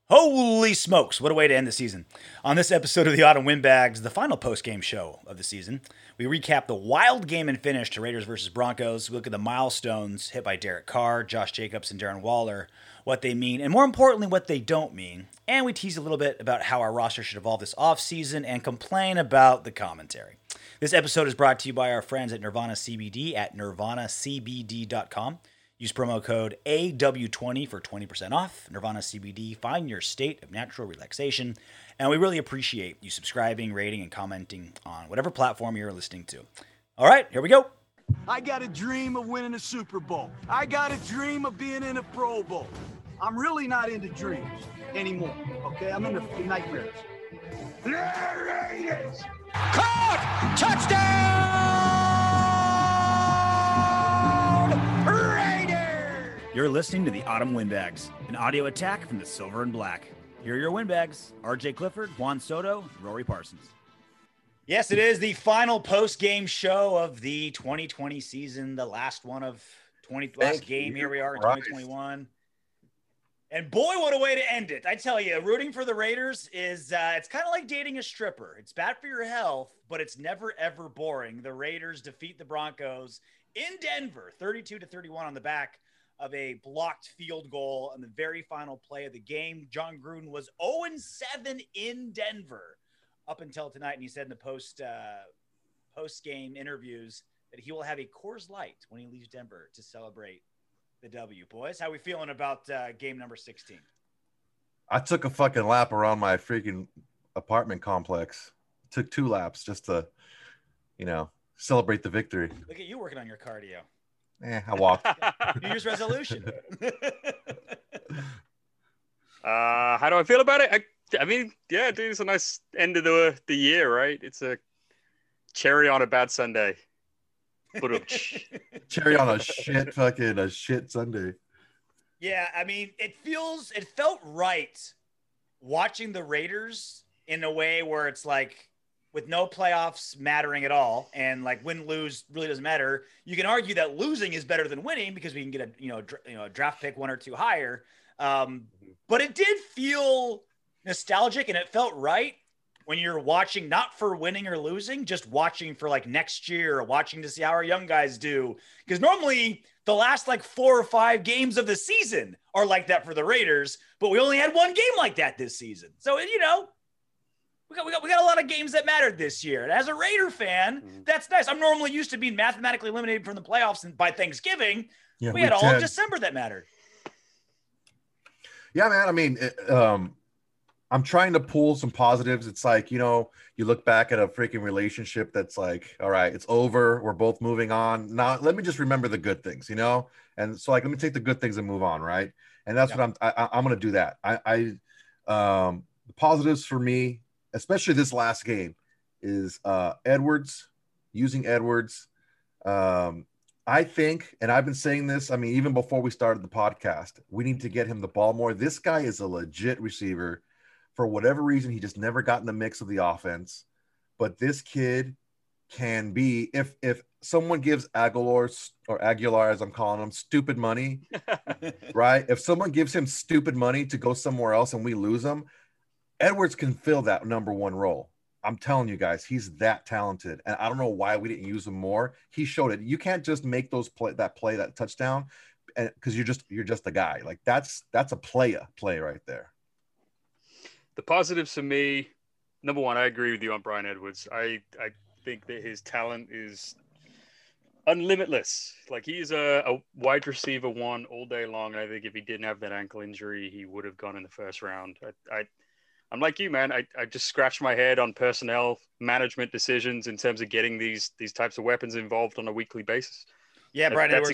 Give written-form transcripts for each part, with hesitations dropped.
Holy smokes, what a way to end the season. On this episode of the Autumn Windbags, the final post-game show of the season, we recap the wild game and finish to Raiders versus Broncos. We look at the milestones hit by Derek Carr, Josh Jacobs, and Darren Waller, what they mean, and more importantly, what they don't mean. And we tease a little bit about how our roster should evolve this offseason and complain about the commentary. This episode is brought to you by our friends at Nirvana CBD at nirvanacbd.com. Use promo code AW20 for 20% off. Nirvana CBD, find your state of natural relaxation. And we really appreciate you subscribing, rating, and commenting on whatever platform you're listening to. All right, here we go. I got a dream of winning a Super Bowl. I got a dream of being in a Pro Bowl. I'm really not into dreams anymore, okay? I'm into nightmares. Raiders! Caught! Touchdown! Raiders! You're listening to the Autumn Windbags, an audio attack from the Silver and Black. Here are your Windbags, RJ Clifford, Juan Soto, Rory Parsons. Yes, it is the final post-game show of the 2020 season, the last one of last game. Here we are in 2021. And boy, what a way to end it. I tell you, rooting for the Raiders is, it's kind of like dating a stripper. It's bad for your health, but it's never, ever boring. The Raiders defeat the Broncos in Denver, 32-31 on the back of a blocked field goal on the very final play of the game. John Gruden was 0-7 in Denver up until tonight, and he said in the post-game interviews that he will have a Coors Light when he leaves Denver to celebrate the W. Boys, how we feeling about game number 16? I took a fucking lap around my freaking apartment complex. Took 2 laps just to, celebrate the victory. Look at you working on your cardio. I walked. New Year's resolution. How do I feel about it? I mean, yeah, dude, it's a nice end of the year, right? It's a cherry on a bad Sunday. Cherry on a shit Sunday. Yeah, I mean, it felt right watching the Raiders in a way where it's like with no playoffs mattering at all, and like win lose really doesn't matter. You can argue that losing is better than winning because we can get a draft pick 1 or 2 higher. But it did feel nostalgic, and it felt right when you're watching, not for winning or losing, just watching for like next year, or watching to see how our young guys do. Because normally the last like 4 or 5 games of the season are like that for the Raiders, but we only had 1 game like that this season. So, we got a lot of games that mattered this year. And as a Raider fan, that's nice. I'm normally used to being mathematically eliminated from the playoffs and by Thanksgiving. Yeah, we had all of December that mattered. Yeah, man. I mean, I'm trying to pull some positives. It's like, you look back at a freaking relationship that's like, all right, it's over. We're both moving on. Now, let me just remember the good things, And so like, let me take the good things and move on. Right. And that's what I'm going to do that. The positives for me, especially this last game, is Edwards, using Edwards. I think, and I've been saying this, I mean, even before we started the podcast, we need to get him the ball more. This guy is a legit receiver. For whatever reason, he just never got in the mix of the offense. But this kid can be, if someone gives Aguilar, as I'm calling him, stupid money, right? If someone gives him stupid money to go somewhere else and we lose him, Edwards can fill that number 1 role. I'm telling you guys, he's that talented. And I don't know why we didn't use him more. He showed it. You can't just make that touchdown because you're just a guy. Like that's a play right there. The positives for me, number 1, I agree with you on Bryan Edwards. I think that his talent is unlimitless. Like he's a wide receiver 1 all day long. And I think if he didn't have that ankle injury, he would have gone in the first round. I'm like you, man. I just scratched my head on personnel management decisions in terms of getting these types of weapons involved on a weekly basis. Yeah, Bryan Edwards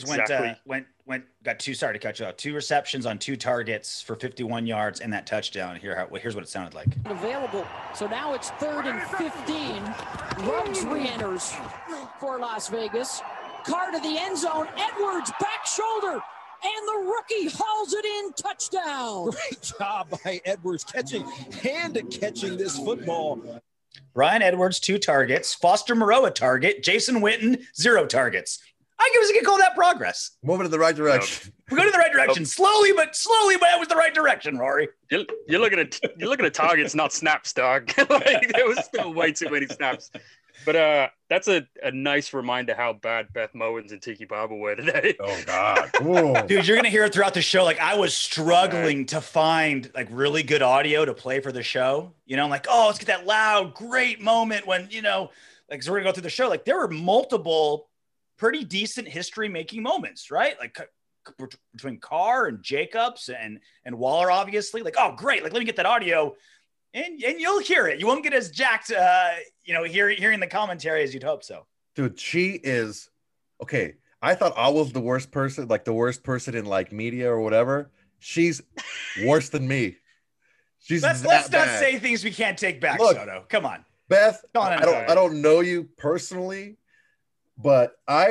got 2. Sorry to cut you off. 2 receptions on 2 targets for 51 yards and that touchdown. Here's what it sounded like. Available. So now it's 3rd and 15. Ruggs re-enters for Las Vegas. Carr to the end zone. Edwards back shoulder. And the rookie hauls it in, touchdown. Great job by Edwards catching this football. Bryan Edwards, 2 targets. Foster Moreau, a target. Jason Witten, 0 targets. I I guess we can call that progress. Moving in the right direction. We're going in the right direction. Slowly, but it was the right direction, Rory. You're looking at targets, not snaps, dog. Like, there was still way too many snaps. But that's a nice reminder how bad Beth Mowins and Tiki Barber were today. Oh God, whoa. Dude, you're gonna hear it throughout the show. Like, I was struggling to find like really good audio to play for the show. You know, I'm like, oh, let's get that loud, great moment when, you know, like, so we're gonna go through the show. Like, there were multiple pretty decent history making moments, right? Like between Carr and Jacobs and Waller, obviously. Like, oh, great. Like, let me get that audio. And you'll hear it. You won't get as jacked, you know, hearing the commentary as you'd hope so. Dude, she is okay. I thought I was the worst person, like the worst person in like media or whatever. She's worse than me. She's let's not say things we can't take back, Look, Soto. Come on, Beth. I don't know you personally, but I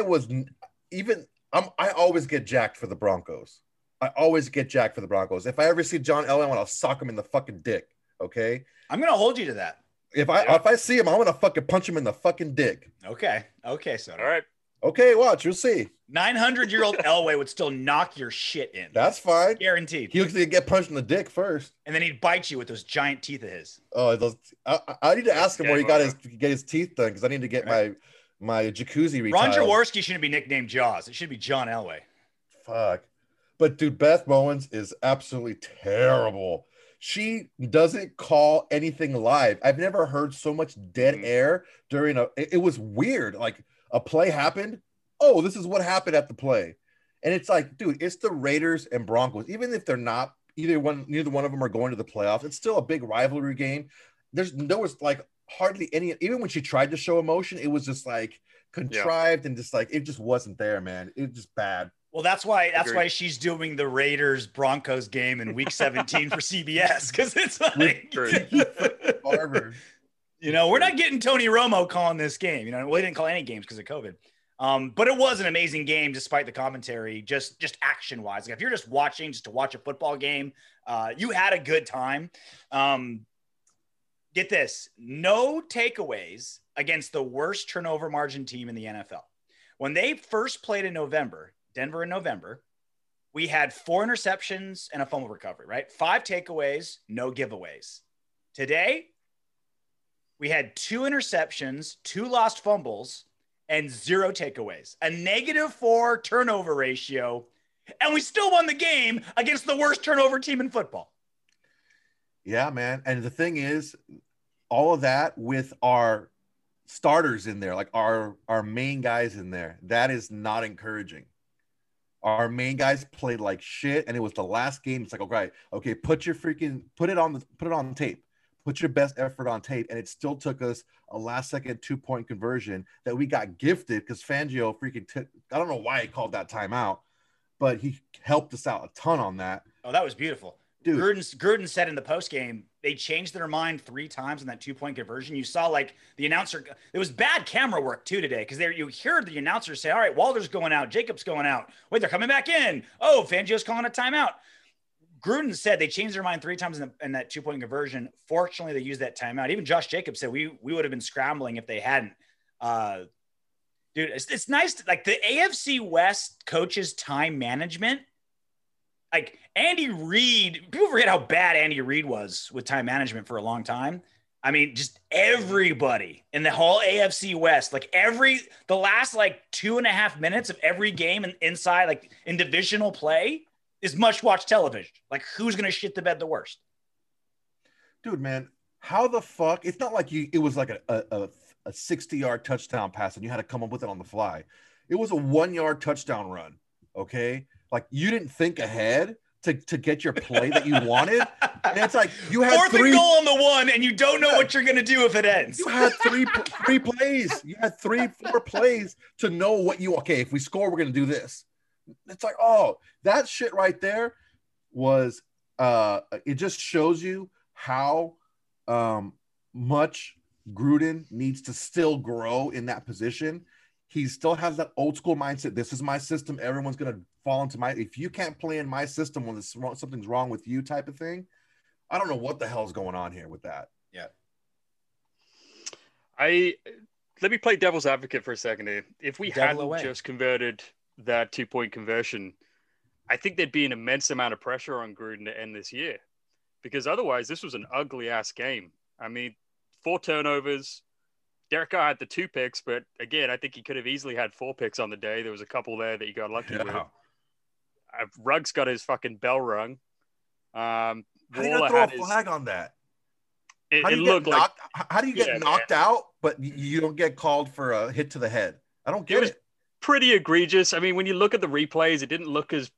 always get jacked for the Broncos. I always get jacked for the Broncos. If I ever see John Elway, I'll sock him in the fucking dick. Okay, I'm gonna hold you to that. If I see him, I'm gonna fucking punch him in the fucking dick. Okay, so all right. Okay, watch, you'll see. 900-year-old Elway would still knock your shit in. That's fine, guaranteed. He'll get punched in the dick first, and then he'd bite you with those giant teeth of his. Oh, I need to ask him where he get his teeth done because I need to get my jacuzzi retiled. Ron Jaworski shouldn't be nicknamed Jaws. It should be John Elway. Fuck, but dude, Beth Mowins is absolutely terrible. She doesn't call anything live. I've never heard so much dead air during it was weird. Like a play happened. Oh, this is what happened at the play. And it's like, dude, it's the Raiders and Broncos. Even if they're not, neither one of them are going to the playoffs. It's still a big rivalry game. There was like hardly any, even when she tried to show emotion, it was just like contrived and just like, it just wasn't there, man. It was just bad. Well, that's why she's doing the Raiders Broncos game in week 17 for CBS. Cause it's like, you know, we're not getting Tony Romo calling this game. You know, we didn't call any games because of COVID. But it was an amazing game despite the commentary, just action wise. Like if you're just watching just to watch a football game, you had a good time. Get this, no takeaways against the worst turnover margin team in the NFL. When they first played in November, Denver in November, we had 4 interceptions and a fumble recovery, right? 5 takeaways, no giveaways. Today, we had 2 interceptions, 2 lost fumbles, and 0 takeaways. A -4 turnover ratio, and we still won the game against the worst turnover team in football. Yeah, man. And the thing is, all of that with our starters in there, like our main guys in there, that is not encouraging. Our main guys played like shit, and it was the last game. It's like, okay, put it on tape. Put your best effort on tape, and it still took us a last-second 2-point conversion that we got gifted because Fangio I don't know why he called that timeout, but he helped us out a ton on that. Oh, that was beautiful. Dude. Gruden said in the postgame they changed their mind 3 times on that 2-point conversion. You saw like the announcer, it was bad camera work too today because you heard the announcer say, all right, Walter's going out, Jacobs going out. Wait, they're coming back in. Oh, Fangio's calling a timeout. Gruden said they changed their mind 3 times in that 2-point conversion. Fortunately, they used that timeout. Even Josh Jacobs said we would have been scrambling if they hadn't. Dude, it's nice. Like the AFC West coaches' time management. Like Andy Reid, people forget how bad Andy Reid was with time management for a long time. I mean, just everybody in the whole AFC West, like the last like 2.5 minutes of every game inside, like in divisional play is much watched television. Like who's going to shit the bed the worst? Dude, man, how the fuck? It's not like it was like a 60-yard touchdown pass and you had to come up with it on the fly. It was a 1-yard touchdown run. Okay. Like you didn't think ahead to get your play that you wanted. And it's like you had 4th and goal on the 1 and you don't know what you're going to do if it ends. You had three plays. You had 3-4 plays to know if we score, we're going to do this. It's like, oh, that shit right there was it just shows you how much Gruden needs to still grow in that position. He still has that old school mindset. This is my system. Everyone's going to fall into if you can't play in my system when something's wrong with you type of thing. I don't know what the hell is going on here with that. Yeah. let me play devil's advocate for a second here. If we Devil hadn't away. just converted that 2-point conversion, I think there'd be an immense amount of pressure on Gruden to end this year, because otherwise this was an ugly ass game. I mean, 4 turnovers. Derek Carr had the 2 picks, but again, I think he could have easily had 4 picks on the day. There was a couple there that he got lucky with. Ruggs got his fucking bell rung. How do you not throw a flag on that? It looked like. How do you get knocked out, but you don't get called for a hit to the head? I don't get it. Pretty egregious. I mean, when you look at the replays, it didn't look as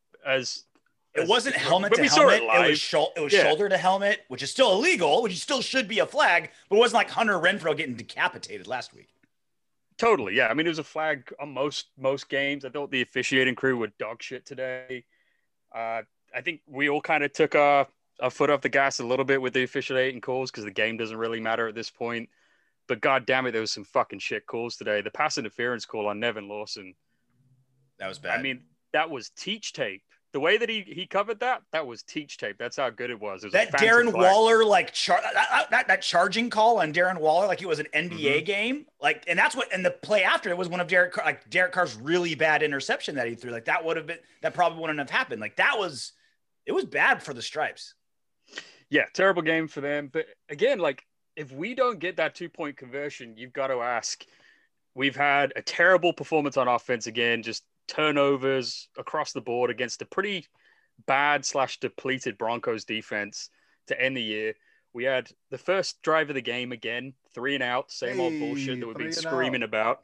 it wasn't helmet to helmet. It was shoulder to helmet, which is still illegal, which still should be a flag, but it wasn't like Hunter Renfrow getting decapitated last week. Totally, yeah. I mean, it was a flag on most games. I thought the officiating crew were dog shit today. I think we all kind of took our foot off the gas a little bit with the officiating calls because the game doesn't really matter at this point. But God damn it, there was some fucking shit calls today. The pass interference call on Nevin Lawson. That was bad. I mean, that was teach tape. The way that he covered that was teach tape. That's how good it was. It was that Darren Waller, like that charging call on Darren Waller, like it was an NBA game. Like, and that's what, and the play after it was one of Derek Carr's really bad interception that he threw. Like that probably wouldn't have happened. Like it was bad for the Stripes. Yeah. Terrible game for them. But again, like if we don't get that 2-point conversion, you've got to ask, we've had a terrible performance on offense again, just turnovers across the board against a pretty bad / depleted Broncos defense to end the year. We had the first drive of the game again, 3 and out, same old bullshit that we've been screaming about.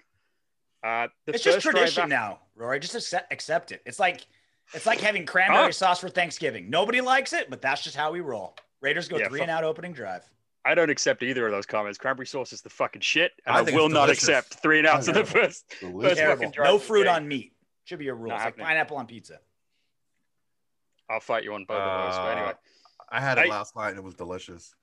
It's just tradition now, Rory. Just accept it. It's like having cranberry sauce for Thanksgiving. Nobody likes it, but that's just how we roll. Raiders go 3 and out opening drive. I don't accept either of those comments. Cranberry sauce is the fucking shit, and I will not accept 3 and outs of the first fucking drive. No fruit on meat. Should be a rule. It's like pineapple on pizza. I'll fight you on both of those. But anyway, I had it last night and it was delicious.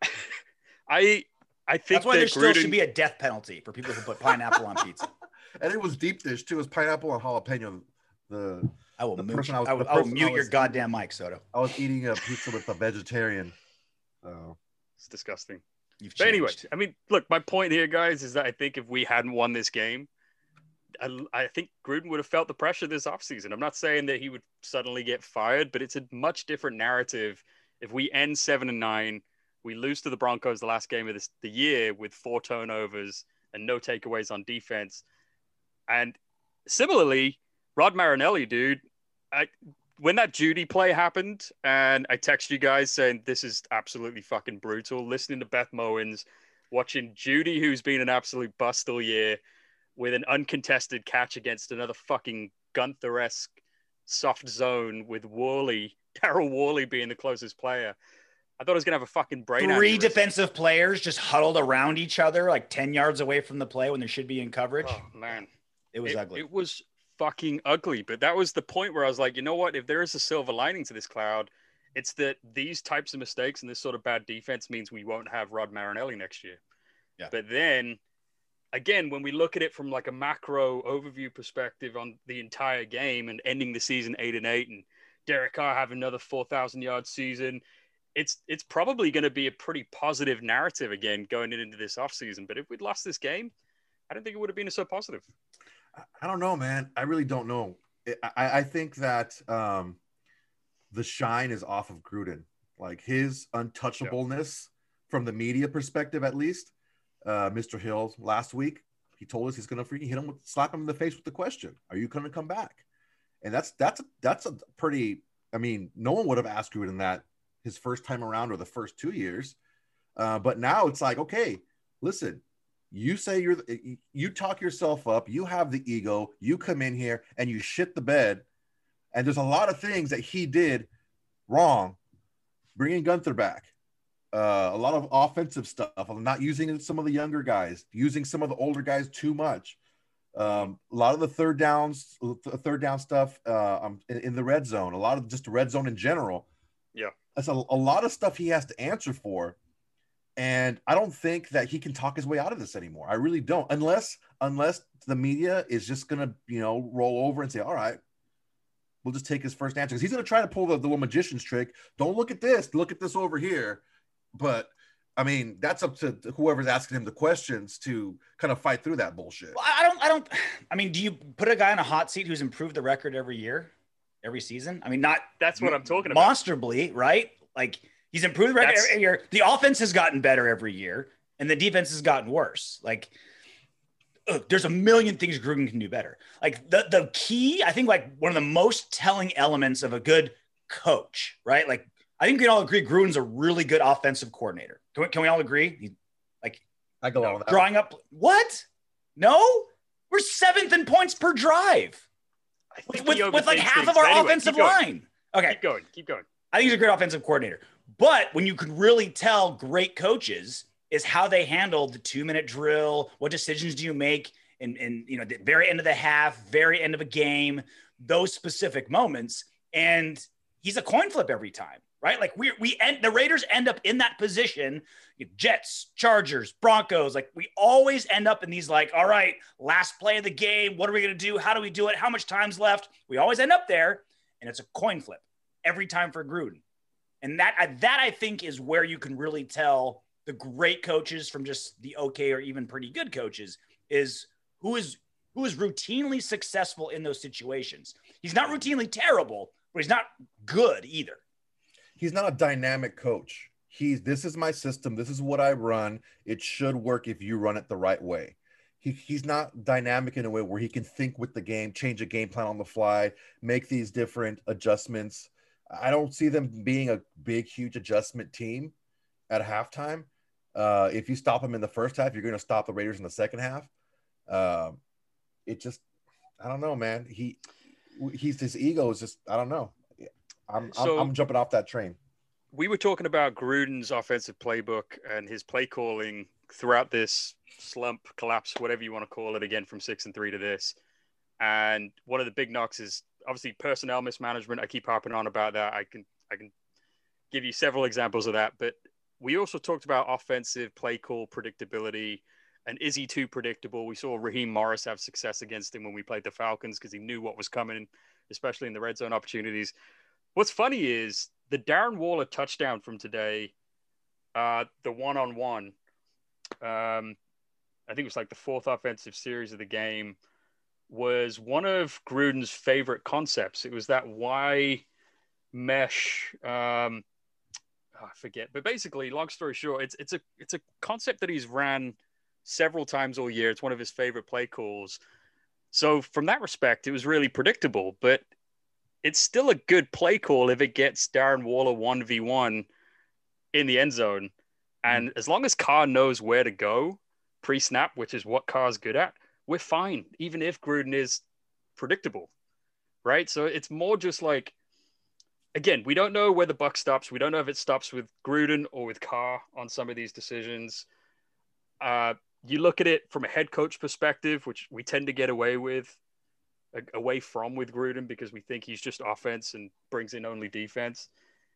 I think that's why there still should be a death penalty for people who put pineapple on pizza. And it was deep dish too. It was pineapple and jalapeno. I will mute your goddamn mic, Soto. I was eating a pizza with a vegetarian. It's disgusting. But anyway, I mean, look, my point here, guys, is that I think if we hadn't won this game, I think Gruden would have felt the pressure this offseason. I'm not saying that he would suddenly get fired, but it's a much different narrative. If we end 7-9, we lose to the Broncos the last game of the year with 4 turnovers and no takeaways on defense. And similarly, Rod Marinelli, dude, when that Judy play happened, and I text you guys saying this is absolutely fucking brutal, listening to Beth Mowins, watching Judy, who's been an absolute bust all year, with an uncontested catch against another fucking Gunther-esque soft zone with Daryl Worley being the closest player. I thought I was going to have a fucking brain aneurysm. 3 defensive players just huddled around each other like 10 yards away from the play when they should be in coverage. Oh, man. It was ugly. It was fucking ugly. But that was the point where I was like, you know what? If there is a silver lining to this cloud, it's that these types of mistakes and this sort of bad defense means we won't have Rod Marinelli next year. Yeah. But then, again, when we look at it from like a macro overview perspective on the entire game and ending the season 8-8 and Derek Carr having another 4,000-yard season, it's probably going to be a pretty positive narrative again going into this offseason. But if we'd lost this game, I don't think it would have been so positive. I don't know, man. I really don't know. I think that the shine is off of Gruden. Like his untouchableness from the media perspective, at least. Mr. Hill last week, he told us he's going to freaking slap him in the face with the question, are you going to come back? And that's a pretty, I mean, no one would have asked Gruden that his first time around or the first 2 years. But now it's like, okay, listen, you say you talk yourself up, you have the ego, you come in here and you shit the bed. And there's a lot of things that he did wrong, bringing Gunther back. A lot of offensive stuff. I'm not using some of the younger guys, using some of the older guys too much. A lot of the third down stuff in the red zone, a lot of just the red zone in general. Yeah. That's a lot of stuff he has to answer for. And I don't think that he can talk his way out of this anymore. I really don't. Unless the media is just going to, roll over and say, all right, we'll just take his first answer. Because he's going to try to pull the little magician's trick. Don't look at this. Look at this over here. But I mean, that's up to whoever's asking him the questions to kind of fight through that bullshit. Well, I mean, do you put a guy in a hot seat who's improved the record every year, every season? I mean, not That's what I'm talking about. Monstrably, right? Like he's improved the record every year. The offense has gotten better every year and the defense has gotten worse. Like, there's a million things Gruden can do better. Like the key, I think, like one of the most telling elements of a good coach, right? Like, I think we can all agree Gruden's a really good offensive coordinator. Can we all agree? I go on with that. Drawing up what? No, we're 7th in points per drive with like half of our offensive line. Okay, keep going. I think he's a great offensive coordinator. But when you can really tell great coaches is how they handle the 2-minute drill. What decisions do you make in the very end of the half, very end of a game, those specific moments. And he's a coin flip every time, right? Like the Raiders end up in that position. Jets, Chargers, Broncos, like we always end up in these like, all right, last play of the game. What are we going to do? How do we do it? How much time's left? We always end up there, and it's a coin flip every time for Gruden. And that I think is where you can really tell the great coaches from just the okay or even pretty good coaches is who is routinely successful in those situations. He's not routinely terrible, but he's not good either. He's not a dynamic coach. This is my system. This is what I run. It should work if you run it the right way. He's not dynamic in a way where he can think with the game, change a game plan on the fly, make these different adjustments. I don't see them being a big, huge adjustment team at halftime. If you stop them in the first half, you're going to stop the Raiders in the second half. I don't know, man. His ego is just, I don't know. I'm jumping off that train. We were talking about Gruden's offensive playbook and his play calling throughout this slump, collapse, whatever you want to call it, again from 6-3 to this. And one of the big knocks is obviously personnel mismanagement. I keep harping on about that. I can give you several examples of that, but we also talked about offensive play call predictability. And is he too predictable? We saw Raheem Morris have success against him when we played the Falcons because he knew what was coming, especially in the red zone opportunities. What's funny is the Darren Waller touchdown from today, the one-on-one, I think it was like the 4th offensive series of the game, was one of Gruden's favorite concepts. It was that Y mesh, I forget, but basically, long story short, it's a concept that he's ran several times all year. It's one of his favorite play calls. So from that respect, it was really predictable, but it's still a good play call if it gets Darren Waller 1v1 in the end zone. And as long as Carr knows where to go pre-snap, which is what Carr's good at, we're fine, even if Gruden is predictable, right? So it's more just like, again, we don't know where the buck stops. We don't know if it stops with Gruden or with Carr on some of these decisions. You look at it from a head coach perspective, which we tend to get away from with Gruden because we think he's just offense and brings in only defense.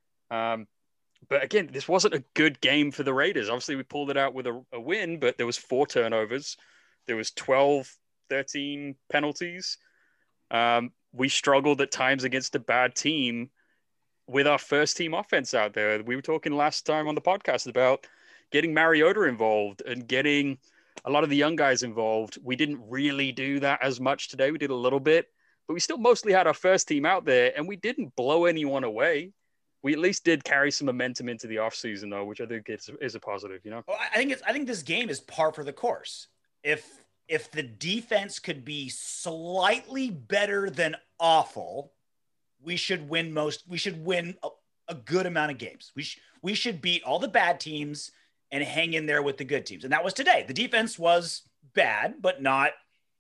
But again, this wasn't a good game for the Raiders. Obviously, we pulled it out with a win, but there was 4 turnovers. There was 13 penalties. We struggled at times against a bad team with our first team offense out there. We were talking last time on the podcast about getting Mariota involved and getting a lot of the young guys involved. We didn't really do that as much today. We did a little bit, but we still mostly had our first team out there and we didn't blow anyone away. We at least did carry some momentum into the offseason though, which I think is a positive, you know? Well, I think this game is par for the course. If the defense could be slightly better than awful, we should win a good amount of games. We should beat all the bad teams and hang in there with the good teams. And that was today. The defense was bad, but not,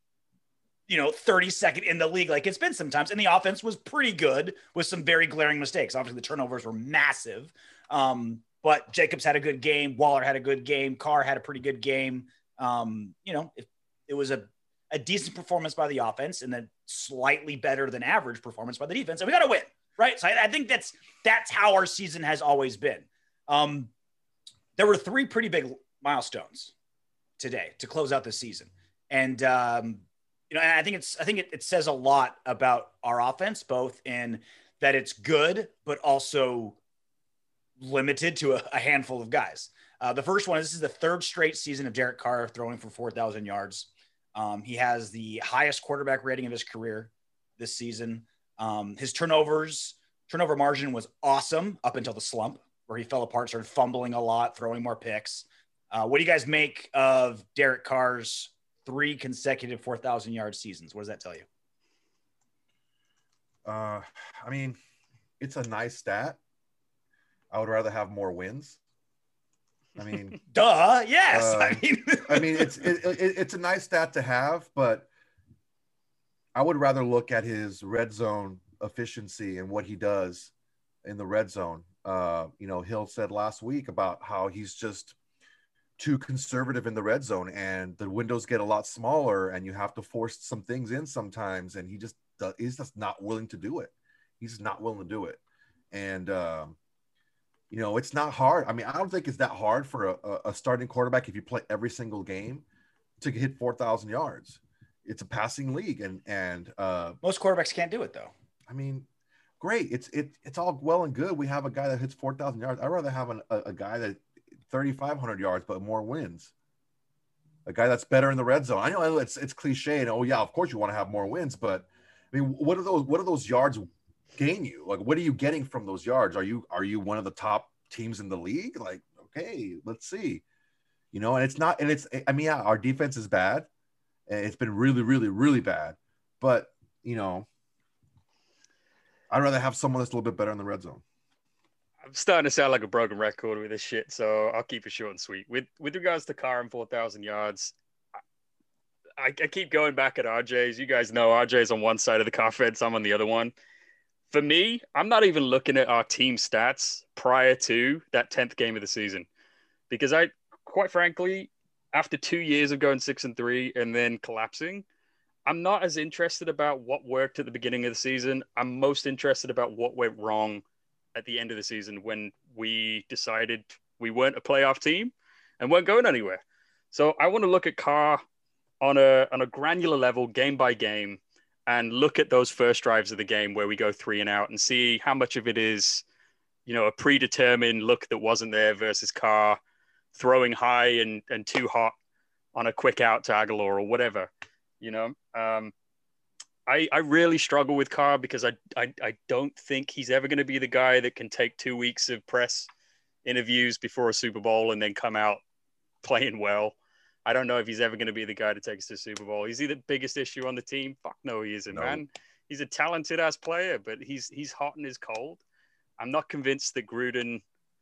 32nd in the league like it's been sometimes. And the offense was pretty good with some very glaring mistakes. Obviously, the turnovers were massive. But Jacobs had a good game. Waller had a good game. Carr had a pretty good game. It was a decent performance by the offense and then slightly better than average performance by the defense. And we got to win, right? So I think that's how our season has always been. There were 3 pretty big milestones today to close out the season. And, and I think it says a lot about our offense, both in that it's good, but also limited to a handful of guys. The first one, this is the third straight season of Derek Carr throwing for 4,000 yards. He has the highest quarterback rating of his career this season. His turnover margin was awesome up until the slump where he fell apart, started fumbling a lot, throwing more picks. What do you guys make of Derek Carr's 3 consecutive 4,000 yard seasons? What does that tell you? I mean, it's a nice stat. I would rather have more wins. I mean, duh. Yes. I mean, it's a nice stat to have, but I would rather look at his red zone efficiency and what he does in the red zone. Hill said last week about how he's just too conservative in the red zone and the windows get a lot smaller and you have to force some things in sometimes. And he's just not willing to do it. He's not willing to do it. And, it's not hard. I mean, I don't think it's that hard for a starting quarterback if you play every single game to hit 4,000 yards. It's a passing league, and most quarterbacks can't do it though. I mean, great. It's all well and good. We have a guy that hits 4,000 yards. I'd rather have a guy that 3,500 yards but more wins. A guy that's better in the red zone. I know it's cliche, and of course you want to have more wins, but I mean, what are those yards gain you? Like, what are you getting from those yards? Are you one of the top teams in the league? Like, okay, let's see. Our defense is bad. It's been really, really, really bad. But, I'd rather have someone that's a little bit better in the red zone. I'm starting to sound like a broken record with this shit, so I'll keep it short and sweet. With regards to Carr and 4,000 yards, I keep going back at RJ's. You guys know RJ's on one side of the car fence. I'm on the other one. For me, I'm not even looking at our team stats prior to that 10th game of the season. Because quite frankly, after 2 years of going 6-3 and then collapsing, I'm not as interested about what worked at the beginning of the season. I'm most interested about what went wrong at the end of the season when we decided we weren't a playoff team and weren't going anywhere. So I want to look at Carr on a granular level, game by game, and look at those first drives of the game where we go 3 and out and see how much of it is, a predetermined look that wasn't there versus Carr throwing high and too hot on a quick out to Aguilar or whatever, I really struggle with Carr because I don't think he's ever going to be the guy that can take 2 weeks of press interviews before a Super Bowl and then come out playing well. I don't know if he's ever going to be the guy to take us to the Super Bowl. Is he the biggest issue on the team? Fuck no, he isn't, man. He's a talented ass player, but he's hot and is cold. I'm not convinced Gruden's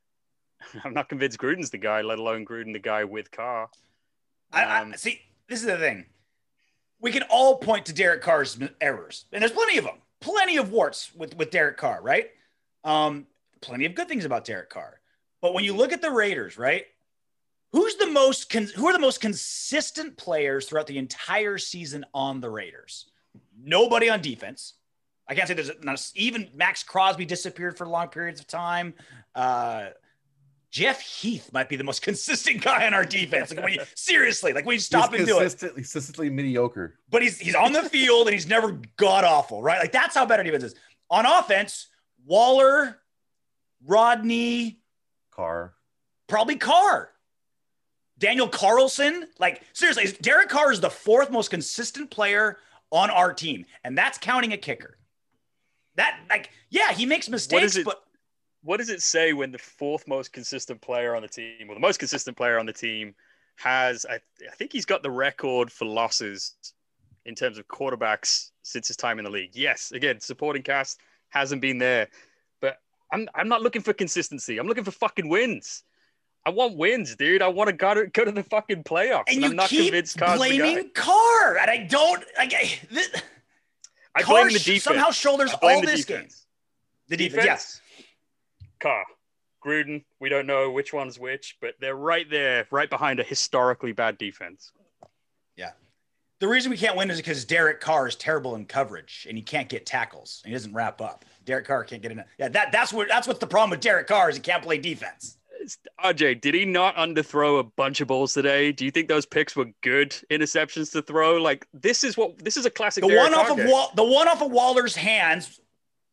the guy, let alone Gruden the guy with Carr. I see. This is the thing. We can all point to Derek Carr's errors, and there's plenty of them, plenty of warts with Derek Carr, right? Plenty of good things about Derek Carr. But when you look at the Raiders, right? Who are the most consistent players throughout the entire season on the Raiders? Nobody on defense. I can't say there's even Max Crosby disappeared for long periods of time. Jeff Heath might be the most consistent guy on our defense. Like when you stop and do it. Consistently mediocre. But he's on the field and he's never god awful, right? Like that's how bad our defense is. On offense, Waller, Rodney, Carr. Probably Carr. Daniel Carlson, like seriously, Derek Carr is the 4th most consistent player on our team, and that's counting a kicker. He makes mistakes, what does it say when the 4th most consistent player on the team, or the most consistent player on the team, has? I think he's got the record for losses in terms of quarterbacks since his time in the league. Yes, again, supporting cast hasn't been there, but I'm not looking for consistency. I'm looking for fucking wins. I want wins, dude. I want to go to the fucking playoffs. And I'm not convinced Carr's the guy. Blaming Carr, and I don't. I blame the defense. Somehow shoulders all this game. The defense, yes. Carr, Gruden. We don't know which one's which, but they're right there, right behind a historically bad defense. Yeah. The reason we can't win is because Derek Carr is terrible in coverage, and he can't get tackles, and he doesn't wrap up. Derek Carr can't get in. Yeah, that's what's the problem with Derek Carr is he can't play defense. RJ, did he not underthrow a bunch of balls today? Do you think those picks were good interceptions to throw? Like this is a classic. The one off of Waller's hands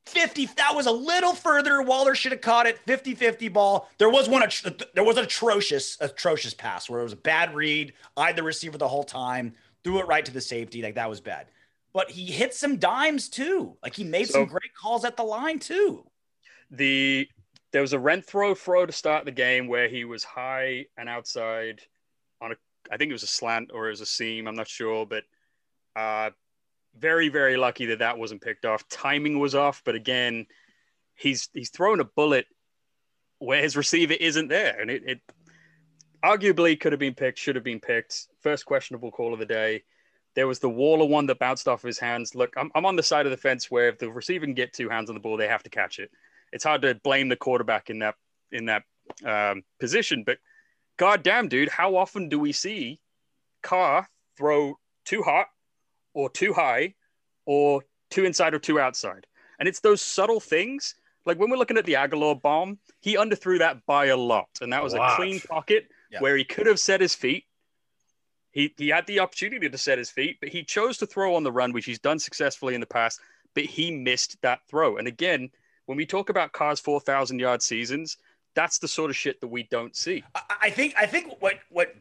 50, that was a little further. Waller should have caught it. 50-50 ball. There was an atrocious pass where it was a bad read, eyed the receiver the whole time, threw it right to the safety. Like, that was bad. But he hit some dimes too. Like, he made some great calls at the line too. There was a Renfro throw to start the game where he was high and outside on I think it was a slant or it was a seam. I'm not sure, but very, very lucky that wasn't picked off. Timing was off, but again, he's thrown a bullet where his receiver isn't there, and it arguably could have been picked, should have been picked. First questionable call of the day. There was the Waller one that bounced off his hands. Look, I'm on the side of the fence where if the receiver can get two hands on the ball, they have to catch it. It's hard to blame the quarterback in that position, but goddamn, dude, how often do we see Carr throw too hot or too high or too inside or too outside? And it's those subtle things. Like when we're looking at the Aguilar bomb, he underthrew that by a lot. And that was a clean pocket where he could have set his feet. He had the opportunity to set his feet, but he chose to throw on the run, which he's done successfully in the past, but he missed that throw. And again, when we talk about Carr's 4,000-yard seasons, that's the sort of shit that we don't see. I think what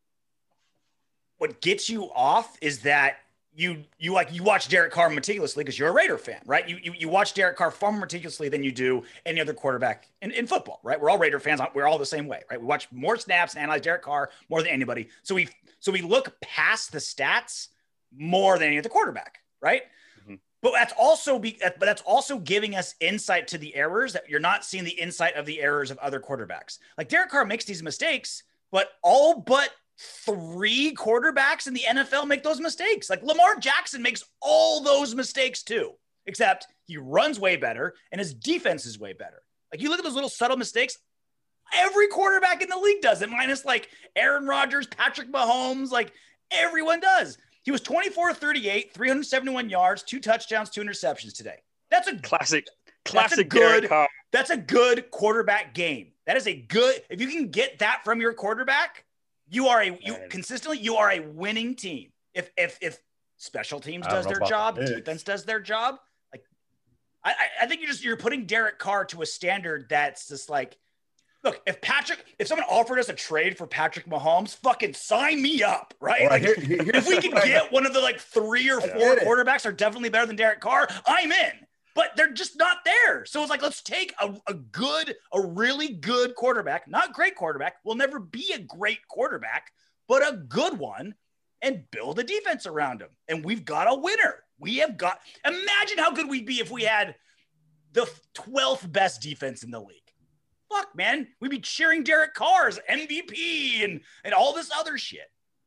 gets you off is that you watch Derek Carr meticulously because you're a Raider fan, right? You watch Derek Carr far more meticulously than you do any other quarterback in football, right? We're all Raider fans. We're all the same way, right? We watch more snaps and analyze Derek Carr more than anybody. So we look past the stats more than any other quarterback, right? Mm-hmm. But that's also giving us insight to the errors that you're not seeing the insight of the errors of other quarterbacks. Like Derek Carr makes these mistakes, but all but 3 quarterbacks in the NFL make those mistakes. Like Lamar Jackson makes all those mistakes too, except he runs way better and his defense is way better. Like you look at those little subtle mistakes, every quarterback in the league does it, minus like Aaron Rodgers, Patrick Mahomes, like everyone does. He was 24-38, 371 yards, 2 touchdowns, 2 interceptions today. That's a classic good. That's a good quarterback game. That is a good. If you can get that from your quarterback, you are a winning team. If special teams does their job, defense does their job. Like I think you're putting Derek Carr to a standard that's just like, look, if someone offered us a trade for Patrick Mahomes, fucking sign me up, right? Like, if we can get one of the like 3 or 4 quarterbacks are definitely better than Derek Carr, I'm in. But they're just not there. So it's like, let's take a really good quarterback, not great quarterback, will never be a great quarterback, but a good one, and build a defense around him. And we've got a winner. Imagine how good we'd be if we had the 12th best defense in the league. Fuck, man. We'd be cheering Derek Carr's MVP and all this other shit.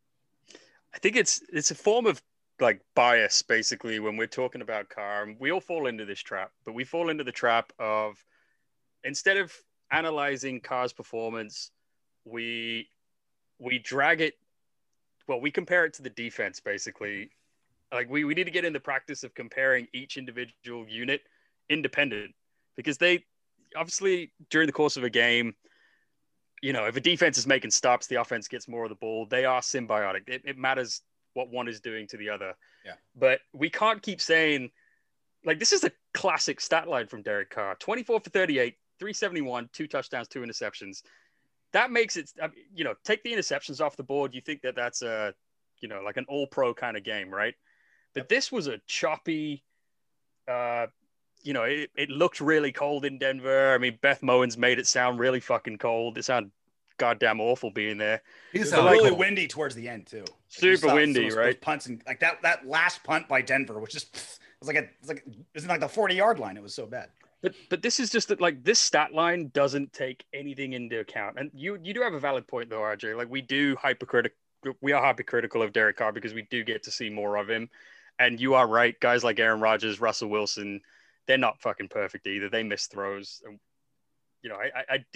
I think it's a form of like bias, basically, when we're talking about Carr. And we all fall into this trap, but we fall into the trap of, instead of analyzing Carr's performance, we drag it. Well, we compare it to the defense, basically. Like we need to get in the practice of comparing each individual unit independent, because they obviously during the course of a game, you know, if a defense is making stops, the offense gets more of the ball. They are symbiotic. It matters what one is doing to the other. Yeah. But we can't keep saying, like, this is a classic stat line from Derek Carr: 24 for 38, 371, 2 touchdowns, 2 interceptions. That makes it, you know, take the interceptions off the board. You think that's a, you know, like an all-pro kind of game, right? But this was a choppy, you know, it looked really cold in Denver. I mean, Beth Mowins made it sound really fucking cold. It sounded goddamn awful being there. It was really windy towards the end too. Super windy, right? Those punts and like that last punt by Denver, which just it was in like the 40-yard line. It was so bad. But this is just that, like, this stat line doesn't take anything into account. And you do have a valid point though, RJ. Like we are hypercritical of Derek Carr because we do get to see more of him. And you are right, guys like Aaron Rodgers, Russell Wilson, they're not fucking perfect either. They miss throws. You know,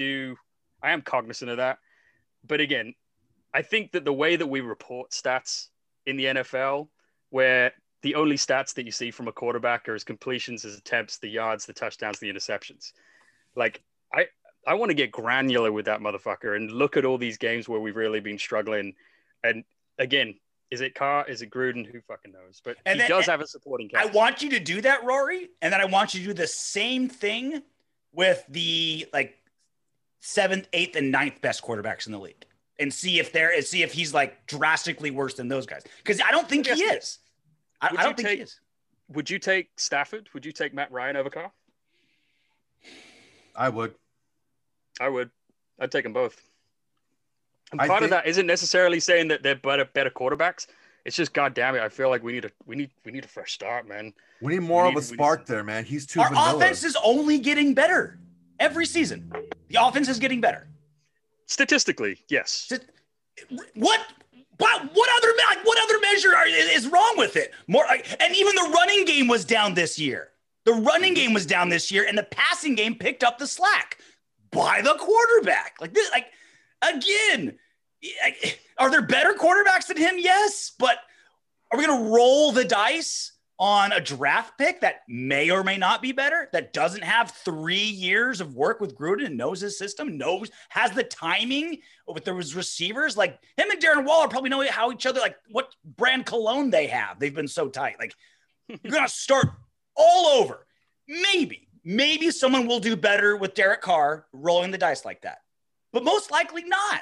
I am cognizant of that. But again, I think that the way that we report stats in the NFL, where the only stats that you see from a quarterback are his completions, his attempts, the yards, the touchdowns, the interceptions. Like, I want to get granular with that motherfucker and look at all these games where we've really been struggling. And again, Is it Carr? Is it Gruden? Who fucking knows? But And he then- does have a supporting I cast. want you to do that, Rory, and then I want you to do the same thing with the like 7th, 8th, and 9th best quarterbacks in the league, and see if he's like drastically worse than those guys. Because I don't think he is. I Would don't you think he take- is. Would you take Stafford? Would you take Matt Ryan over Carr? I would. I would. I'd take them both. And I part of think- that isn't necessarily saying that they're better quarterbacks. It's just, God damn it, I feel like we need a fresh start, man. We need more We of a need- we need spark some- there, man. He's too Our vanilla. offense is only getting better every season. The offense is getting better. Statistically, yes. What other measure is wrong with it? And even the running game was down this year. The running game was down this year, and the passing game picked up the slack by the quarterback. Again, are there better quarterbacks than him? Yes, but are we going to roll the dice on a draft pick that may or may not be better, that doesn't have 3 years of work with Gruden and knows his system, has the timing with those receivers? Like him and Darren Waller probably know how each other, like what brand cologne they have. They've been so tight. Like you're going to start all over. Maybe someone will do better with Derek Carr rolling the dice like that, but most likely not.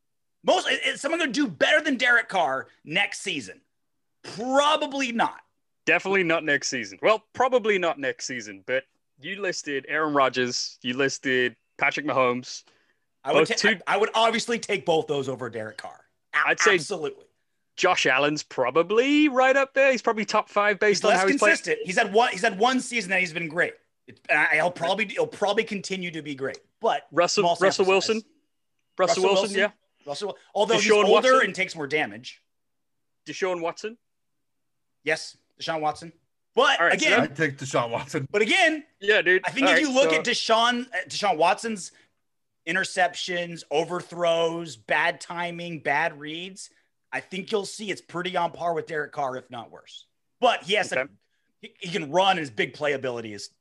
Is someone going to do better than Derek Carr next season? Probably not. Definitely not next season. Well, probably not next season, but you listed Aaron Rodgers, you listed Patrick Mahomes. I would obviously take both those over Derek Carr. I'd say absolutely. Josh Allen's probably right up there. He's probably top 5 based He's on less how he's playing. consistent. He's had one season that he's been great. He'll probably continue to be great. But Russell small sample Wilson. size. Russell Wilson, yeah. Although he's Deshaun older Watson. and takes more damage. Deshaun Watson. Yes, Deshaun Watson. But All right, so again, I'd take Deshaun Watson. Yeah, dude. I think All if right, you look so- at Deshaun Watson's interceptions, overthrows, bad timing, bad reads, I think you'll see it's pretty on par with Derek Carr, if not worse. But he has Okay. he can run, and his big playability is,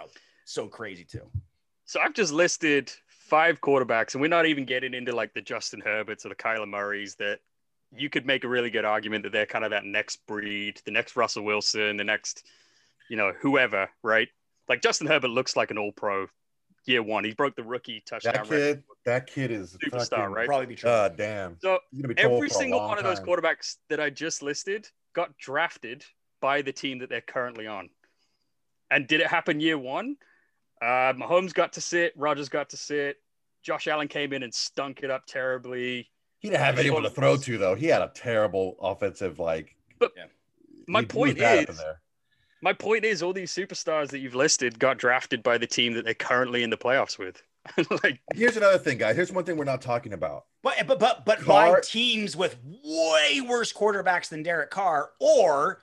so crazy too. So I've just listed 5 quarterbacks, and we're not even getting into like the Justin Herberts or the Kyler Murrays that you could make a really good argument that they're kind of that next breed, the next Russell Wilson, the next, whoever, right? Like Justin Herbert looks like an all-pro year one. He broke the rookie touchdown record. That kid is Superstar, fucking, right? Probably be true. God damn. So He's gonna be told every for a single long one of those time. quarterbacks that I just listed got drafted by the team that they're currently on. And did it happen year one? Mahomes got to sit. Rodgers got to sit. Josh Allen came in and stunk it up terribly. He didn't have anyone to throw to though. He had a terrible offensive But Yeah. my he was point bad up in is, there. my point is, all these superstars that you've listed got drafted by the team that they're currently in the playoffs with. Like, Here's another thing, guys. Here's one thing we're not talking about. But by Carr- teams with way worse quarterbacks than Derek Carr, or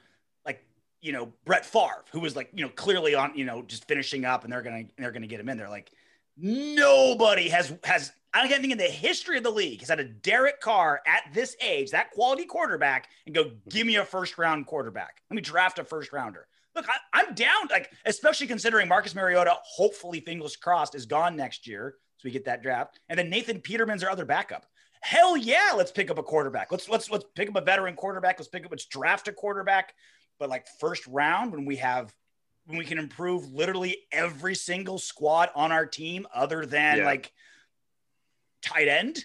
Brett Favre, who was clearly on just finishing up, and they're gonna get him in there. Like nobody has I don't think in the history of the league has had a Derek Carr at this age, that quality quarterback, and go give me a first round quarterback. Let me draft a first rounder. Look, I'm down, especially considering Marcus Mariota, hopefully fingers crossed, is gone next year, so we get that draft, and then Nathan Peterman's our other backup. Hell yeah, let's pick up a quarterback. Let's pick up a veteran quarterback. Let's draft a quarterback. But first round, when we can improve literally every single squad on our team, other than tight end,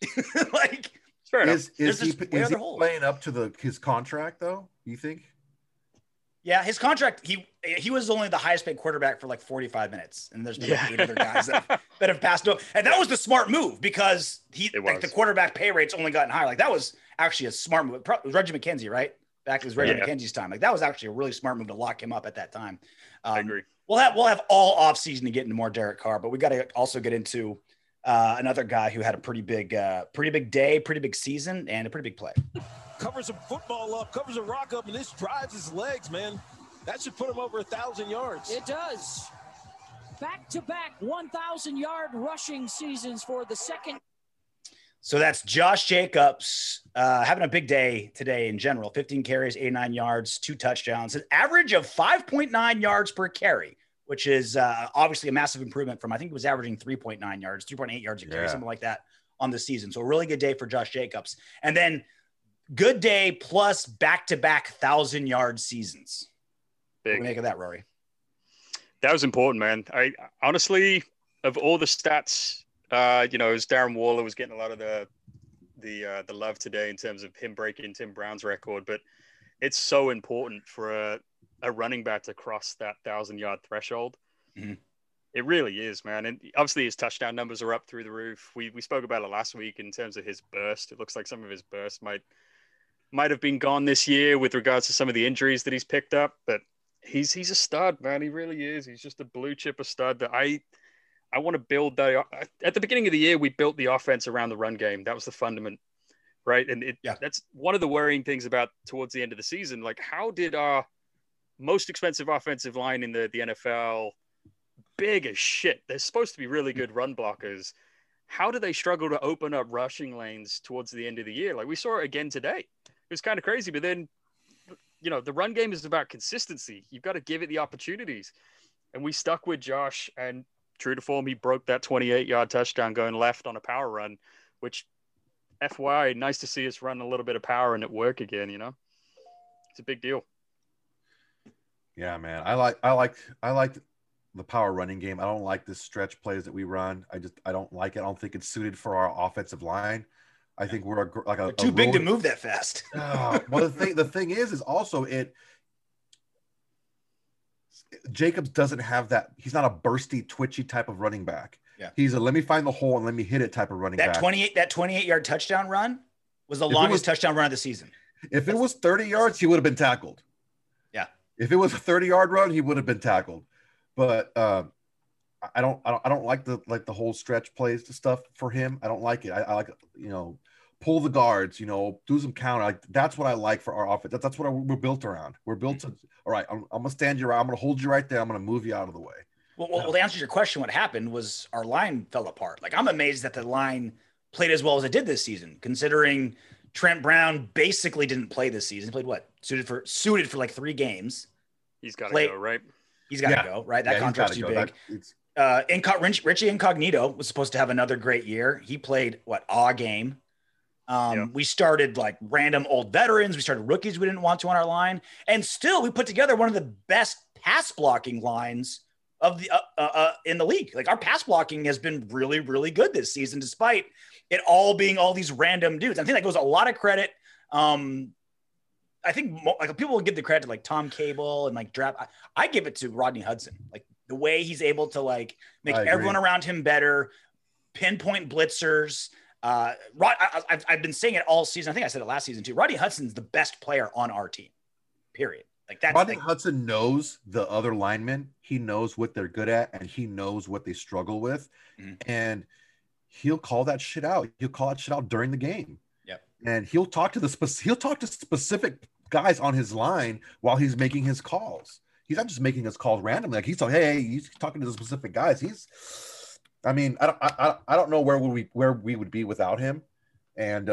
fair enough. Is he other hole. playing up to his contract though? You think? Yeah, his contract, he was only the highest paid quarterback for 45 minutes. And there's been 8 other guys that have passed over. And that was the smart move because the quarterback pay rate's only gotten higher. That was actually a smart move. It was Reggie McKenzie, right? Back to Reggie McKenzie's time. That was actually a really smart move to lock him up at that time. I agree. We'll have all off season to get into more Derek Carr, but we got to also get into another guy who had a pretty big day, pretty big season, and a pretty big play. Covers a football up, covers a rock up, and this drives his legs, man. That should put him over 1,000 yards. It does. Back-to-back 1,000-yard rushing seasons for the second. So that's Josh Jacobs having a big day today in general. 15 carries, 89 yards, 2 touchdowns, an average of 5.9 yards per carry, which is obviously a massive improvement from, I think it was averaging 3.9 yards, 3.8 yards a carry, something like that on the season. So a really good day for Josh Jacobs. And then Good day plus back-to-back 1,000-yard seasons. Big. What do you make of that, Rory? That was important, man. I honestly, of all the stats, as Darren Waller was getting a lot of the love today in terms of him breaking Tim Brown's record, but it's so important for a running back to cross that 1,000-yard threshold. Mm-hmm. It really is, man. And obviously his touchdown numbers are up through the roof. We spoke about it last week in terms of his burst. It looks like some of his burst might have been gone this year with regards to some of the injuries that he's picked up, but he's a stud, man. He really is. He's just a blue chip stud that I want to build that. At the beginning of the year, we built the offense around the run game. That was the fundament, right? And that's one of the worrying things about towards the end of the season. Like, how did our most expensive offensive line in the NFL, big as shit, they're supposed to be really good run blockers, how do they struggle to open up rushing lanes towards the end of the year? Like, we saw it again today. It was kind of crazy, but then, the run game is about consistency. You've got to give it the opportunities. And we stuck with Josh, and true to form, he broke that 28-yard touchdown going left on a power run, which, FYI, nice to see us run a little bit of power and it work again, It's a big deal. Yeah, man. I like the power running game. I don't like the stretch plays that we run. I don't like it. I don't think it's suited for our offensive line. I think we're too big to move that fast. Well, the thing is also Jacobs doesn't have that. He's not a bursty, twitchy type of running back. Yeah. He's a let me find the hole and let me hit it type of running back. That 28-yard touchdown run was the longest touchdown run of the season. If it was 30 yards, he would have been tackled. Yeah. If it was a 30-yard run, he would have been tackled. But I don't like the whole stretch plays stuff for him. I don't like it. I like, pull the guards, do some counter. Like, that's what I like for our offense. That's what we're built around. We're built to, all right, I'm going to stand you around. I'm going to hold you right there. I'm going to move you out of the way. Well, to answer your question, what happened was our line fell apart. Like, I'm amazed that the line played as well as it did this season, considering Trent Brown basically didn't play this season. He played what? Suited for like 3 games. He's got to go, right? He's got to go, right? That contract's too big. Richie Incognito was supposed to have another great year. He played a game. We started like random old veterans. We started rookies we didn't want to on our line. And still we put together one of the best pass blocking lines of the in the league. Like, our pass blocking has been really, really good this season, despite it all being all these random dudes. I think that goes a lot of credit. I think people will give the credit to like Tom Cable and like draft. I give it to Rodney Hudson. Like, the way he's able to like make everyone around him better, pinpoint blitzers. I've been saying it all season. I think I said it last season too. Rodney Hudson's the best player on our team, period. Like, that's Rodney Hudson knows the other linemen. He knows what they're good at, and he knows what they struggle with. Mm-hmm. And he'll call that shit out. He'll call that shit out during the game. Yep. And he'll talk to specific guys on his line while he's making his calls. He's not just making his calls randomly. Like, he's talking, he's talking to the specific guys. I don't know where we would be without him. And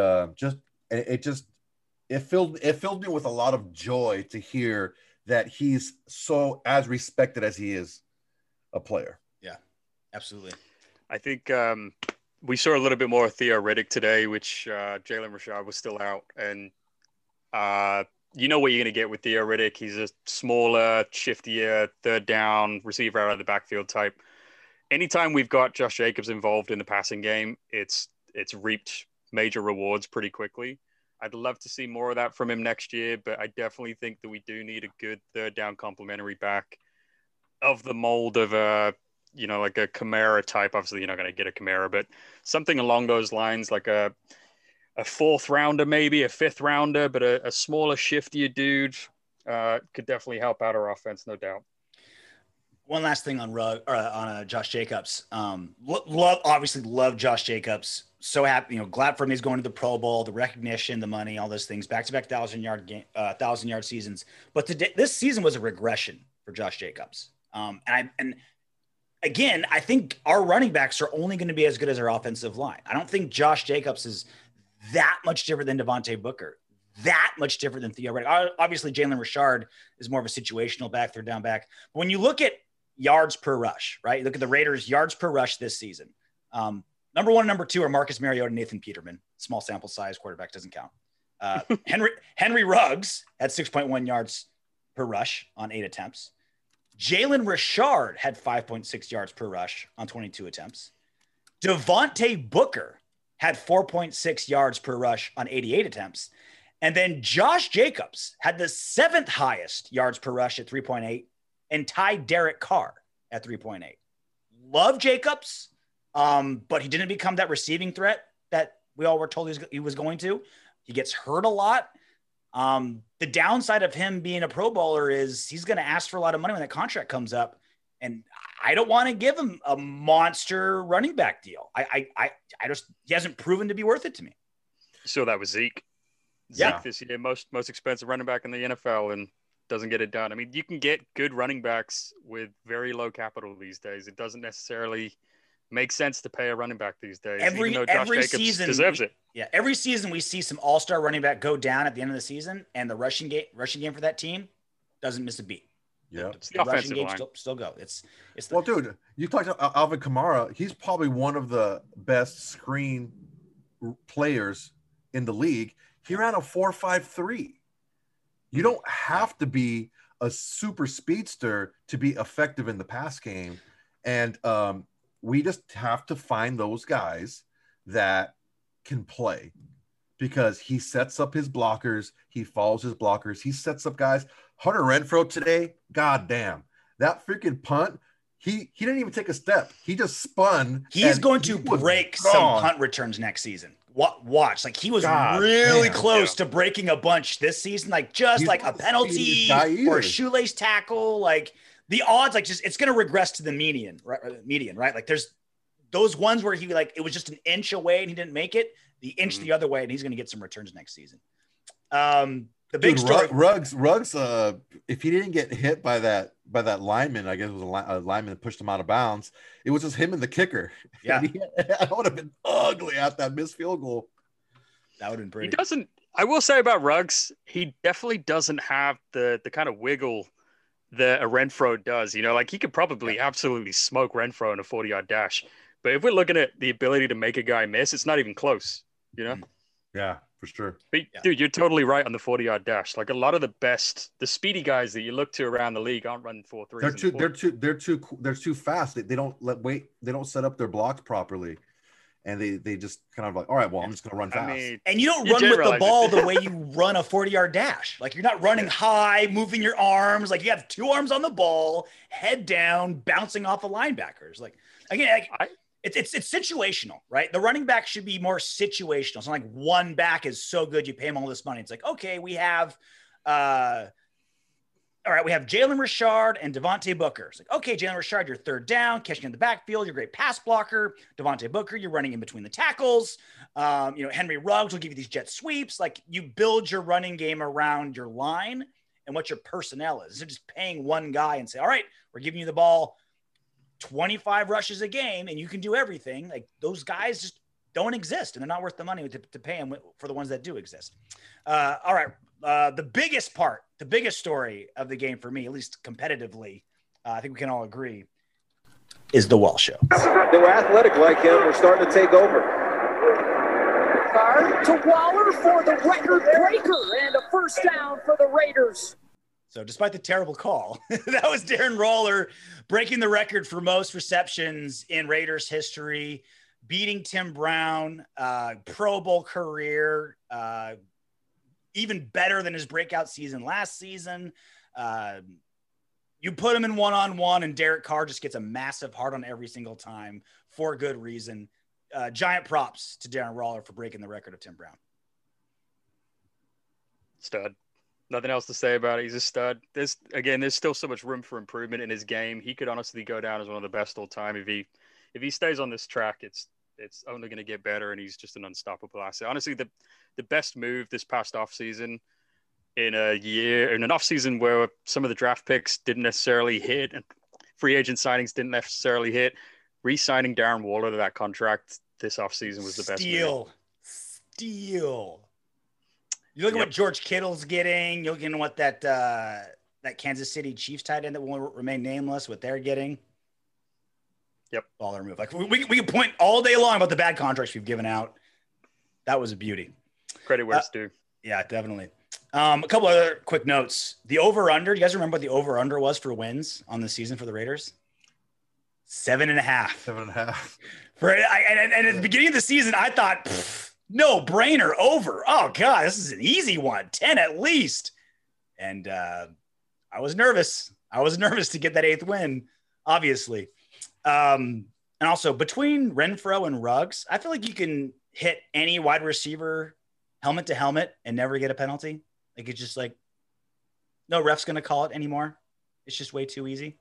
it filled me with a lot of joy to hear that he's so as respected as he is a player. Yeah, absolutely. I think we saw a little bit more of Theo Riddick today, which Jalen Rashad was still out. And you know what you're going to get with Theo Riddick. He's a smaller, shiftier, third down receiver out of the backfield type. Anytime we've got Josh Jacobs involved in the passing game, it's reaped major rewards pretty quickly. I'd love to see more of that from him next year, but I definitely think that we do need a good third down complementary back of the mold of like a Kamara type. Obviously, you're not going to get a Kamara, but something along those lines, like a 4th rounder, maybe a 5th rounder, but a smaller, shiftier dude could definitely help out our offense, no doubt. One last thing on Josh Jacobs. Love Josh Jacobs. So happy, glad for him. He's going to the Pro Bowl, the recognition, the money, all those things. Back-to-back 1,000-yard seasons. But this season was a regression for Josh Jacobs. And again, I think our running backs are only going to be as good as our offensive line. I don't think Josh Jacobs is that much different than Devontae Booker, that much different than Theo Riddick. Obviously, Jalen Richard is more of a situational back, third down back. But when you look at yards per rush, right? Look at the Raiders' yards per rush this season. Number 1 and number 2 are Marcus Mariota and Nathan Peterman. Small sample size, quarterback doesn't count. Henry Ruggs had 6.1 yards per rush on 8 attempts. Jalen Richard had 5.6 yards per rush on 22 attempts. Devontae Booker had 4.6 yards per rush on 88 attempts. And then Josh Jacobs had the 7th highest yards per rush at 3.8 and tied Derek Carr at 3.8. Love Jacobs, but he didn't become that receiving threat that we all were told he was going to. He gets hurt a lot. The downside of him being a Pro Bowler is he's going to ask for a lot of money when that contract comes up. And I don't want to give him a monster running back deal. I just, he hasn't proven to be worth it to me. You saw that with Zeke. Zeke this year, most expensive running back in the NFL, and doesn't get it done. I mean, you can get good running backs with very low capital these days. It doesn't necessarily make sense to pay a running back these days. Every season deserves it. Yeah, every season we see some all-star running back go down at the end of the season, and the rushing game for that team doesn't miss a beat. Yeah, the offensive line still go. It's well, dude. You talked about Alvin Kamara. He's probably one of the best screen players in the league. He ran a 4.53. You don't have to be a super speedster to be effective in the pass game, and we just have to find those guys that can play, because he sets up his blockers, he follows his blockers, he sets up guys. Hunter Renfrow today, goddamn, that freaking punt, he didn't even take a step. He just spun. He's going to break some punt returns next season. Watch, like he was really close to breaking a bunch this season, like just like a penalty or a shoelace tackle. Like the odds, like just it's going to regress to the median, right? Like there's those ones where he like it was just an inch away and he didn't make it. The inch the other way, and he's going to get some returns next season. The big story, Ruggs. If he didn't get hit by that lineman, I guess it was a lineman that pushed him out of bounds. It was just him and the kicker. Yeah, that would have been ugly at that missed field goal. That would have been pretty. He doesn't. I will say about Ruggs, he definitely doesn't have the kind of wiggle that a Renfrow does. You know, like he could probably absolutely smoke Renfrow in a 40-yard dash. But if we're looking at the ability to make a guy miss, it's not even close. You know. Yeah. For sure. But, dude, you're totally right on the 40-yard dash. Like a lot of the speedy guys that you look to around the league aren't running 4.3s. They're too fast. They don't They don't set up their blocks properly, and they just kind of like, all right, well, I'm just gonna run fast. And you don't run with the ball the way you run a 40-yard dash. Like you're not running high, moving your arms. Like you have 2 arms on the ball, head down, bouncing off of linebackers. Like again, It's situational, right? The running back should be more situational. It's not like one back is so good you pay him all this money. It's like, okay, we have Jalen Richard and Devontae Booker. It's like, okay, Jalen Richard, you're third down, catching in the backfield, you're a great pass blocker. Devontae Booker, you're running in between the tackles. Henry Ruggs will give you these jet sweeps. Like you build your running game around your line and what your personnel is. Instead of just paying one guy and say, all right, we're giving you the ball 25 rushes a game and you can do everything. Like those guys just don't exist and they're not worth the money to pay them for the ones that do exist. All right. The biggest story of the game for me, at least competitively, I think we can all agree, is the Wall Show. They were athletic like him. We're starting to take over. Card to Waller for the record breaker and a first down for the Raiders. So despite the terrible call, that was Darren Waller breaking the record for most receptions in Raiders history, beating Tim Brown, Pro Bowl career, even better than his breakout season last season. You put him in one-on-one and Derek Carr just gets a massive hard on every single time for good reason. Giant props to Darren Waller for breaking the record of Tim Brown. Stud. Nothing else to say about it. He's a stud. There's still so much room for improvement in his game. He could honestly go down as one of the best all time if he stays on this track. It's only going to get better, and he's just an unstoppable asset. Honestly, the best move this past offseason in an offseason where some of the draft picks didn't necessarily hit and free agent signings didn't necessarily hit, re-signing Darren Waller to that contract this offseason was the best move. Steal. You look at what George Kittle's getting. You're looking at what that Kansas City Chiefs tight end that will remain nameless, what they're getting. Yep. Baller move. Like we can point all day long about the bad contracts we've given out. That was a beauty. Credit where it's due. Yeah, definitely. A couple other quick notes. The over-under. You guys remember what the over-under was for wins on the season for the Raiders? 7.5. 7.5. And at the beginning of the season, I thought, no brainer, over. Oh God, this is an easy one. 10 at least. And I was nervous. To get that 8th win, obviously. And also between Renfrow and Ruggs, I feel like you can hit any wide receiver helmet to helmet and never get a penalty. Like it's just like no ref's going to call it anymore. It's just way too easy.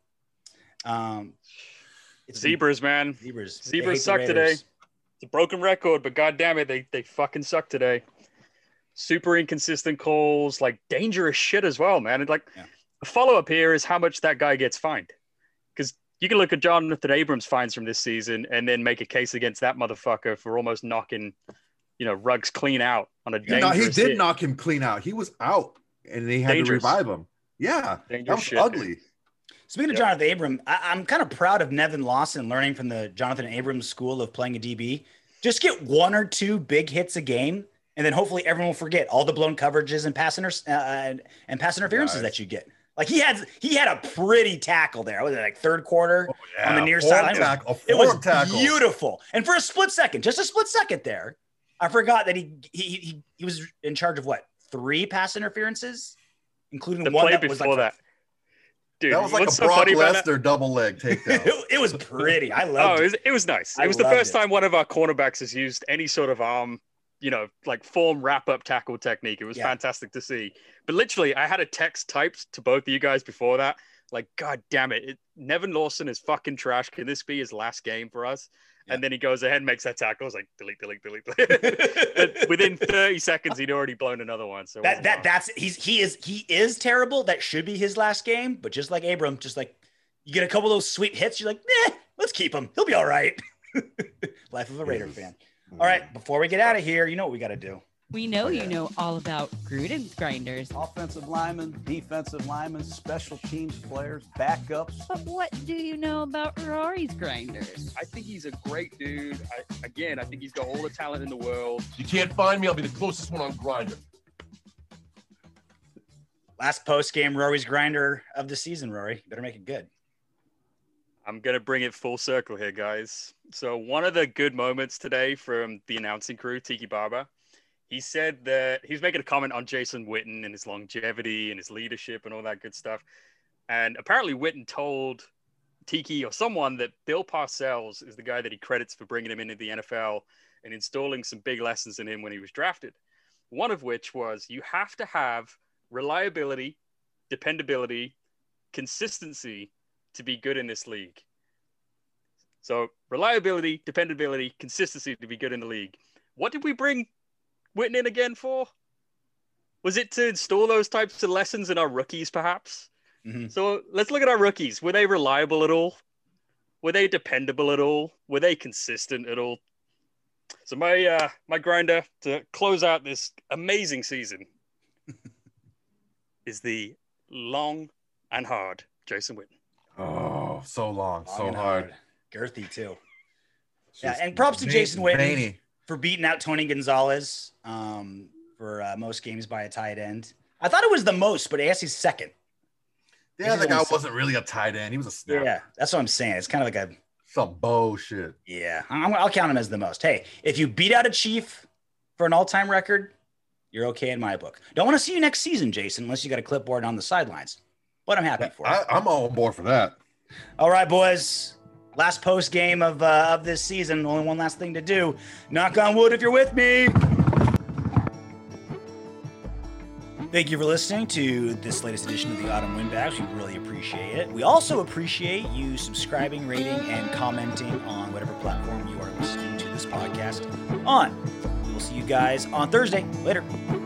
Zebras, man. Zebras suck today. It's a broken record, but God damn it, they fucking suck today. Super inconsistent calls, like dangerous shit as well, man. And like the follow-up here is how much that guy gets fined. Because you can look at Jonathan Abrams' fines from this season and then make a case against that motherfucker for almost knocking, Ruggs clean out on a dangerous He did hit. knock him clean out. He was out, and they had to revive him. Yeah, dangerous that was shit, ugly. dude. Speaking of Jonathan Abrams, I'm kind of proud of Nevin Lawson learning from the Jonathan Abrams school of playing a DB. Just get 1 or 2 big hits a game, and then hopefully everyone will forget all the blown coverages and pass interferences that you get. Like he had a pretty tackle there. Was it like third quarter on the near sideline? It was beautiful. And for a split second there, I forgot that he was in charge of 3 pass interferences, including the one play that was before like that. Dude, that was like a Brock Lesnar double leg takedown. It was pretty. I loved it. It was nice. It was the first time one of our cornerbacks has used any sort of arm, like form wrap-up tackle technique. It was fantastic to see. But literally, I had a text typed to both of you guys before that. Like, God damn it. Nevin Lawson is fucking trash. Can this be his last game for us? Yeah. And then he goes ahead and makes that tackle. I was like, delete. But within 30 seconds, he'd already blown another one. So he is terrible. That should be his last game. But just like Abram, just like you get a couple of those sweet hits, you're like, let's keep him. He'll be all right. Life of a Raider fan. All right, before we get out of here, you know what we got to do. We know you know all about Gruden's grinders. Offensive linemen, defensive linemen, special teams players, backups. But what do you know about Rory's grinders? I think he's a great dude. I think he's got all the talent in the world. You can't find me. I'll be the closest one on Grindr. Last post-game Rory's grinder of the season, Rory. You better make it good. I'm going to bring it full circle here, guys. So one of the good moments today from the announcing crew, Tiki Barber, he said that he was making a comment on Jason Witten and his longevity and his leadership and all that good stuff. And apparently Witten told Tiki or someone that Bill Parcells is the guy that he credits for bringing him into the NFL and installing some big lessons in him when he was drafted. One of which was you have to have reliability, dependability, consistency to be good in this league. So reliability, dependability, consistency to be good in the league. What did we bring Witten in again for? Was it to install those types of lessons in our rookies, perhaps? Mm-hmm. So let's look at our rookies. Were they reliable at all? Were they dependable at all? Were they consistent at all? So my grinder to close out this amazing season is the long and hard Jason Witten. Oh, so long, so hard. Girthy too. Yeah, and props to Jason Witten for beating out Tony Gonzalez for most games by a tight end. I thought it was the most, but I guess he's second. Yeah, the guy wasn't really a tight end. He was a snapper. Yeah, that's what I'm saying. It's kind of like some bullshit. Yeah, I'll count him as the most. Hey, if you beat out a Chief for an all-time record, you're okay in my book. Don't want to see you next season, Jason, unless you got a clipboard on the sidelines. But I'm happy for you. I'm all on board for that. All right, boys. Last post game of this season. Only one last thing to do. Knock on wood if you're with me. Thank you for listening to this latest edition of the Autumn Windbags. We really appreciate it. We also appreciate you subscribing, rating, and commenting on whatever platform you are listening to this podcast on. We will see you guys on Thursday. Later.